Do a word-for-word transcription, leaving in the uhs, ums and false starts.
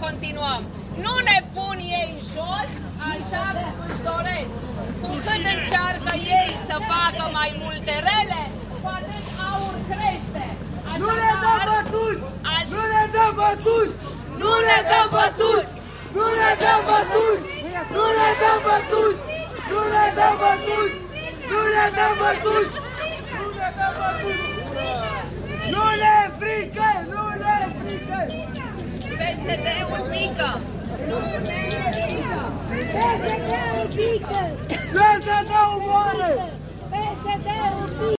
continuăm. Nu ne pun ei jos așa cum își doresc. Cu cât încearcă ei să facă mai multe rele, cu atât aur crește. Nu ne dăm bătuți! Nu ne dăm bătuți! Nu ne dăm bătuți! Nu ne dăm bătuți! Nu ne dăm bătuți! Nu ne dăm bătuți! Nu ne dăm bătuți! Nu ne dăm bătuți! Nu ne frică! Nu ne frică! P S D-ul pică! Nu ne frică! P S D-ul pică! P S D-ul moare!